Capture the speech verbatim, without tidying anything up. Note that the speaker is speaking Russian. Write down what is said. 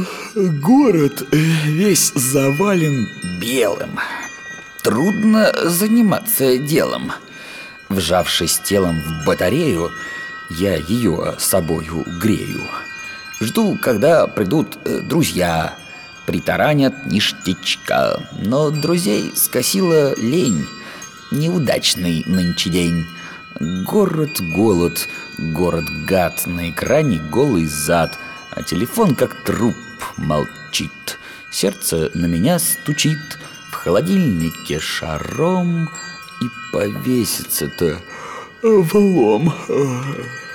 Город весь завален белым. Трудно заниматься делом. Вжавшись телом в батарею, я ее собою грею. Жду, когда придут друзья, притаранят ништячка. Но друзей скосила лень. Неудачный нынче день. Город голод, город гад. На экране голый зад, а телефон как труп молчит. Сердце на меня стучит. В холодильнике шаром. И повесится-то влом.